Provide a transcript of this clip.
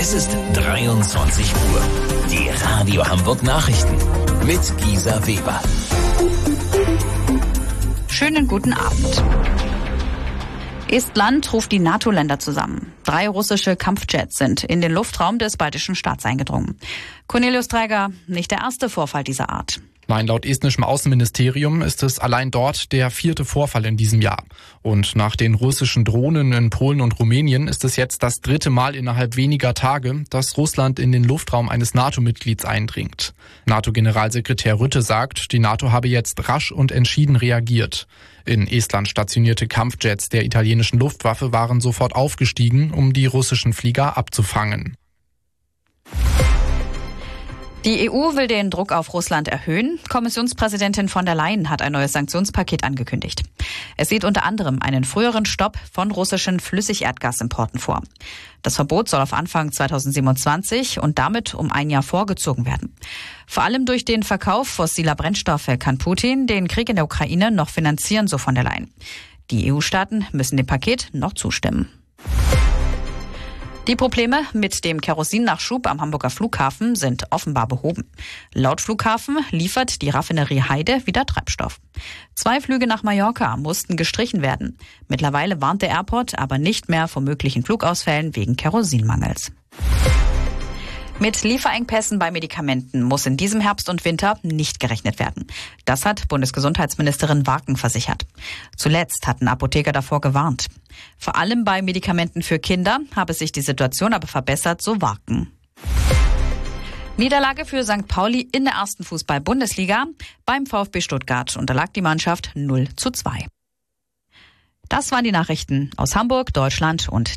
Es ist 23 Uhr. Die Radio Hamburg Nachrichten mit Gisa Weber. Schönen guten Abend. Estland ruft die NATO-Länder zusammen. 3 russische Kampfjets sind in den Luftraum des baltischen Staats eingedrungen. Cornelius Träger, nicht der erste Vorfall dieser Art. Nein, laut estnischem Außenministerium ist es allein dort der 4. Vorfall in diesem Jahr. Und nach den russischen Drohnen in Polen und Rumänien ist es jetzt das 3. Mal innerhalb weniger Tage, dass Russland in den Luftraum eines NATO-Mitglieds eindringt. NATO-Generalsekretär Rutte sagt, die NATO habe jetzt rasch und entschieden reagiert. In Estland stationierte Kampfjets der italienischen Luftwaffe waren sofort aufgestiegen, um die russischen Flieger abzufangen. Die EU will den Druck auf Russland erhöhen. Kommissionspräsidentin von der Leyen hat ein neues Sanktionspaket angekündigt. Es sieht unter anderem einen früheren Stopp von russischen Flüssigerdgasimporten vor. Das Verbot soll auf Anfang 2027 und damit um ein Jahr vorgezogen werden. Vor allem durch den Verkauf fossiler Brennstoffe kann Putin den Krieg in der Ukraine noch finanzieren, so von der Leyen. Die EU-Staaten müssen dem Paket noch zustimmen. Die Probleme mit dem Kerosinnachschub am Hamburger Flughafen sind offenbar behoben. Laut Flughafen liefert die Raffinerie Heide wieder Treibstoff. 2 Flüge nach Mallorca mussten gestrichen werden. Mittlerweile warnt der Airport aber nicht mehr vor möglichen Flugausfällen wegen Kerosinmangels. Mit Lieferengpässen bei Medikamenten muss in diesem Herbst und Winter nicht gerechnet werden. Das hat Bundesgesundheitsministerin Warken versichert. Zuletzt hatten Apotheker davor gewarnt. Vor allem bei Medikamenten für Kinder habe sich die Situation aber verbessert, so Warken. Niederlage für St. Pauli in der 1. Fußball-Bundesliga. Beim VfB Stuttgart unterlag die Mannschaft 0:2. Das waren die Nachrichten aus Hamburg, Deutschland und